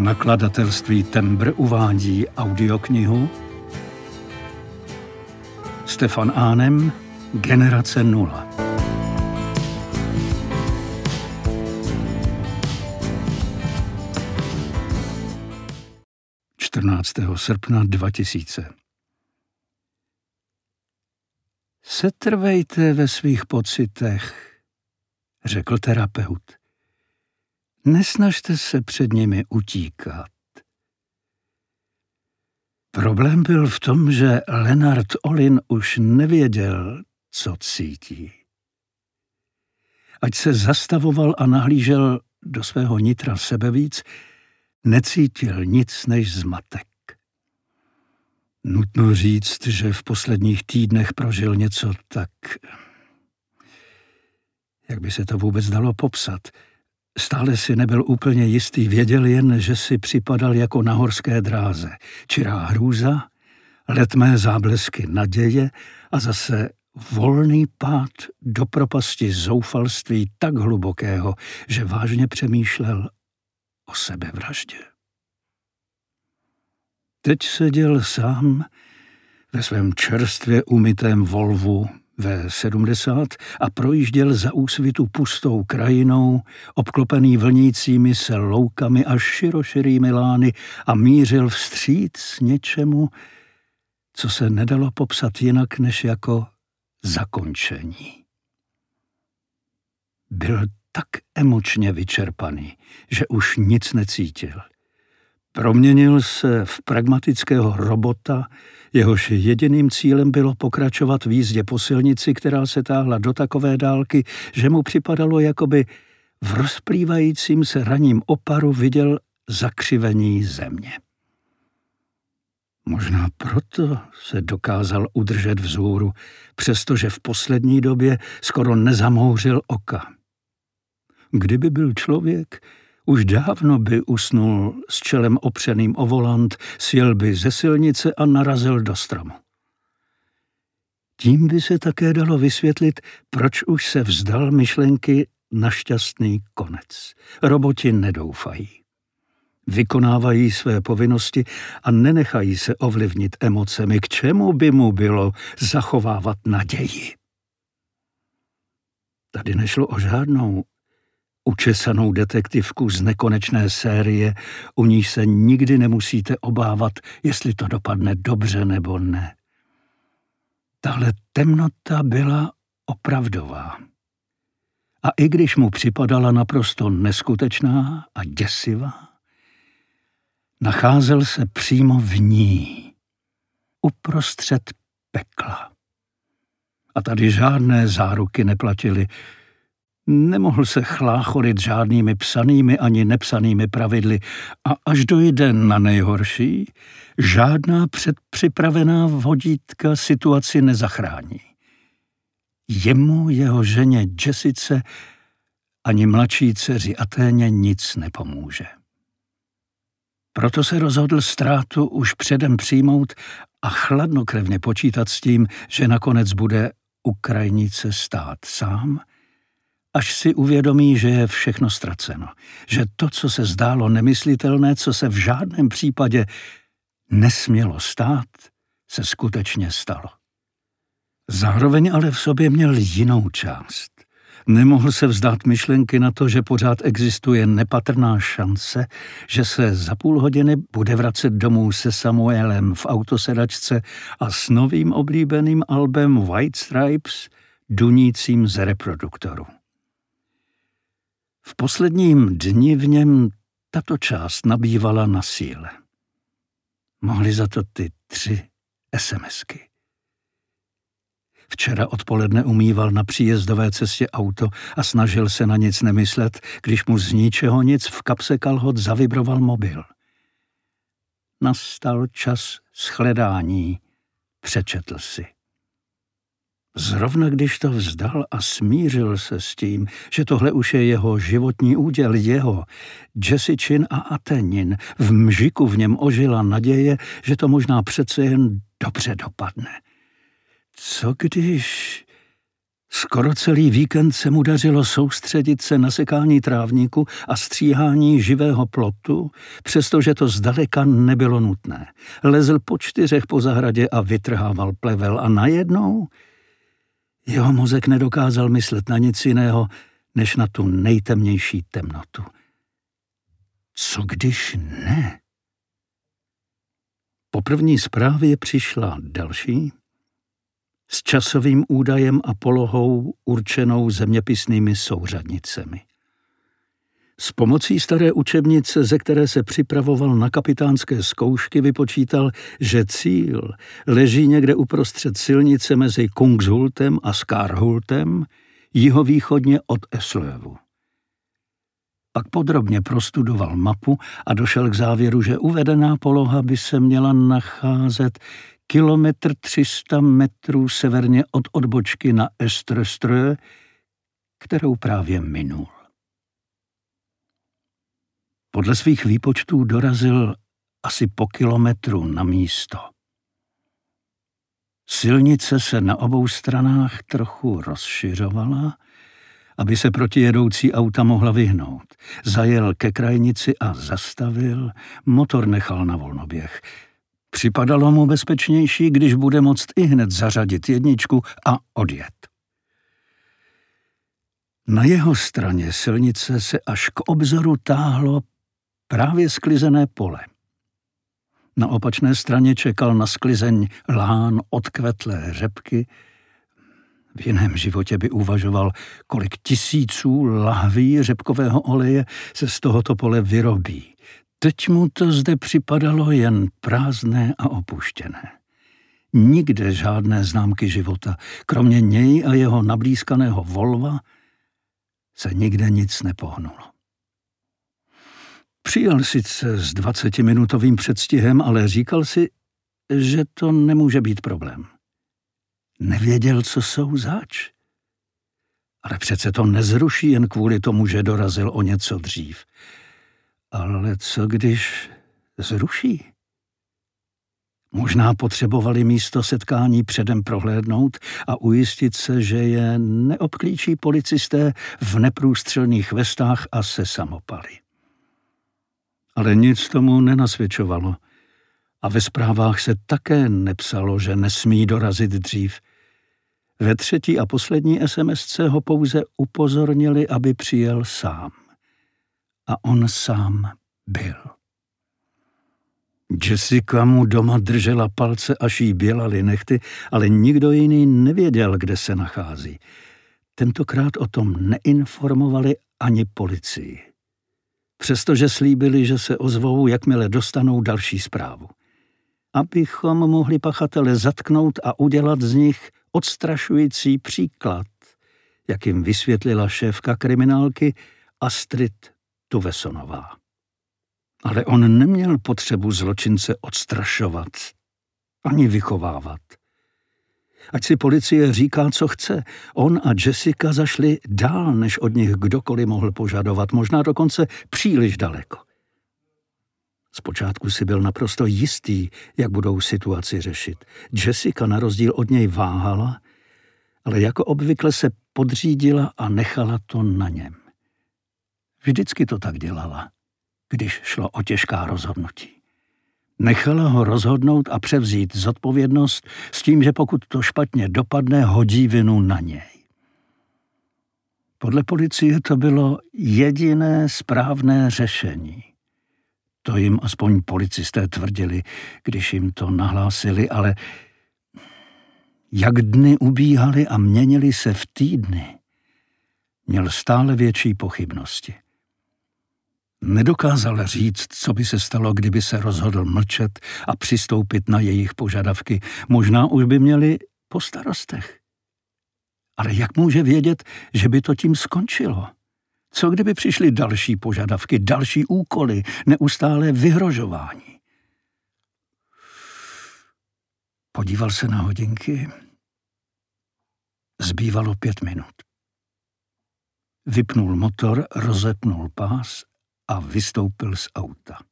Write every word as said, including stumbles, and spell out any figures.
Nakladatelství Tembr uvádí audioknihu Stefan Ánem, Generace nula. čtrnáctého srpna dva tisíce. Setrvejte ve svých pocitech, řekl terapeut. Nesnažte se před nimi utíkat. Problém byl v tom, že Leonard Olin už nevěděl, co cítí. Ať se zastavoval a nahlížel do svého nitra sebevíc, necítil nic než zmatek. Nutno říct, že v posledních týdnech prožil něco tak, jak by se to vůbec dalo popsat. Stále si nebyl úplně jistý, věděl jen, že si připadal jako na horské dráze. Čirá hrůza, letmé záblesky naděje a zase volný pád do propasti zoufalství tak hlubokého, že vážně přemýšlel o sebevraždě. Teď seděl sám ve svém čerstvě umytém Volvu V sedmdesát a projížděl za Úsvitu pustou krajinou, obklopený vlnícími se loukami a široširými lány a mířil vstříc něčemu, co se nedalo popsat jinak než jako zakončení. Byl tak emočně vyčerpaný, že už nic necítil. Proměnil se v pragmatického robota, jehož jediným cílem bylo pokračovat v jízdě po silnici, která se táhla do takové dálky, že mu připadalo, jakoby v rozplývajícím se raním oparu viděl zakřivení země. Možná proto se dokázal udržet vzhůru, přestože v poslední době skoro nezamouřil oka. Kdyby byl člověk, už dávno by usnul s čelem opřeným o volant, sjel by ze silnice a narazil do stromu. Tím by se také dalo vysvětlit, proč už se vzdal myšlenky na šťastný konec. Roboti nedoufají. Vykonávají své povinnosti a nenechají se ovlivnit emocemi, k čemu by mu bylo zachovávat naději. Tady nešlo o žádnou učesanou detektivku z nekonečné série, u níž se nikdy nemusíte obávat, jestli to dopadne dobře nebo ne. Tahle temnota byla opravdová. A i když mu připadala naprosto neskutečná a děsivá, nacházel se přímo v ní, uprostřed pekla. A tady žádné záruky neplatily. Nemohl se chlácholit žádnými psanými ani nepsanými pravidly a až dojde na nejhorší, žádná předpřipravená vodítka situaci nezachrání. Jemu, jeho ženě Jessice ani mladší dceři Aténě nic nepomůže. Proto se rozhodl ztrátu už předem přijmout a chladnokrevně počítat s tím, že nakonec bude u krajnice stát sám, až si uvědomí, že je všechno ztraceno, že to, co se zdálo nemyslitelné, co se v žádném případě nesmělo stát, se skutečně stalo. Zároveň ale v sobě měl jinou část. Nemohl se vzdát myšlenky na to, že pořád existuje nepatrná šance, že se za půl hodiny bude vracet domů se Samuelem v autosedačce a s novým oblíbeným albem White Stripes dunícím z reproduktoru. V posledním dni v něm tato část nabývala na síle. Mohly za to ty tři SMSky. Včera odpoledne umýval na příjezdové cestě auto a snažil se na nic nemyslet, když mu z ničeho nic v kapse kalhot zavibroval mobil. Nastal čas shledání, přečetl si. Zrovna když to vzdal a smířil se s tím, že tohle už je jeho životní úděl, jeho, Jessicin a Atenin, v mžiku v něm ožila naděje, že to možná přece jen dobře dopadne. Co když Skoro celý víkend se mu dařilo soustředit se na sekání trávníku a stříhání živého plotu, přestože to zdaleka nebylo nutné. Lezl po čtyřech po zahradě a vytrhával plevel a najednou jeho mozek nedokázal myslet na nic jiného, než na tu nejtemnější temnotu. Co když ne? Po první zprávě přišla další, s časovým údajem a polohou určenou zeměpisnými souřadnicemi. S pomocí staré učebnice, ze které se připravoval na kapitánské zkoušky, vypočítal, že cíl leží někde uprostřed silnice mezi Kungshultem a Skarhultem, jihovýchodně od Eslövu. Pak podrobně prostudoval mapu a došel k závěru, že uvedená poloha by se měla nacházet kilometr tři sta metrů severně od odbočky na Österströ, kterou právě minul. Podle svých výpočtů dorazil asi po kilometru na místo. Silnice se na obou stranách trochu rozšiřovala, aby se protijedoucí auta mohla vyhnout. Zajel ke krajnici a zastavil, motor nechal na volnoběh. Připadalo mu bezpečnější, když bude moct ihned zařadit jedničku a odjet. Na jeho straně silnice se až k obzoru táhlo právě sklizené pole. Na opačné straně čekal na sklizeň lán odkvetlé řepky. V jiném životě by uvažoval, kolik tisíců lahví řepkového oleje se z tohoto pole vyrobí. Teď mu to zde připadalo jen prázdné a opuštěné. Nikde žádné známky života, kromě něj a jeho nablízkaného Volva, se nikde nic nepohnulo. Přijel sice s dvacetiminutovým předstihem, ale říkal si, že to nemůže být problém. Nevěděl, co jsou zač. Ale přece to nezruší jen kvůli tomu, že dorazil o něco dřív. Ale co když zruší? Možná potřebovali místo setkání předem prohlédnout a ujistit se, že je neobklíčí policisté v neprůstřelných vestách a se samopaly. Ale nic tomu nenasvědčovalo a ve zprávách se také nepsalo, že nesmí dorazit dřív. Ve třetí a poslední SMSce ho pouze upozornili, aby přijel sám. A on sám byl. Jessica mu doma držela palce, až jí bělaly nehty, ale nikdo jiný nevěděl, kde se nachází. Tentokrát o tom neinformovali ani policii. Přestože slíbili, že se ozvou, jakmile dostanou další zprávu. Abychom mohli pachatele zatknout a udělat z nich odstrašující příklad, jak jim vysvětlila šéfka kriminálky Astrid Tuvesonová. Ale on neměl potřebu zločince odstrašovat, ani vychovávat. Ať si policie říká, co chce, on a Jessica zašli dál, než od nich kdokoliv mohl požadovat, možná dokonce příliš daleko. Zpočátku si byl naprosto jistý, jak budou situaci řešit. Jessica na rozdíl od něj váhala, ale jako obvykle se podřídila a nechala to na něm. Vždycky to tak dělala, když šlo o těžká rozhodnutí. Nechala ho rozhodnout a převzít zodpovědnost s tím, že pokud to špatně dopadne, hodí vinu na něj. Podle policie to bylo jediné správné řešení. To jim aspoň policisté tvrdili, když jim to nahlásili, ale jak dny ubíhaly a měnily se v týdny, měl stále větší pochybnosti. Nedokázal říct, co by se stalo, kdyby se rozhodl mlčet a přistoupit na jejich požadavky. Možná už by měli po starostech. Ale jak může vědět, že by to tím skončilo? Co kdyby přišly další požadavky, další úkoly, neustálé vyhrožování? Podíval se na hodinky. Zbývalo pět minut. Vypnul motor, rozepnul pás a vystoupil z auta.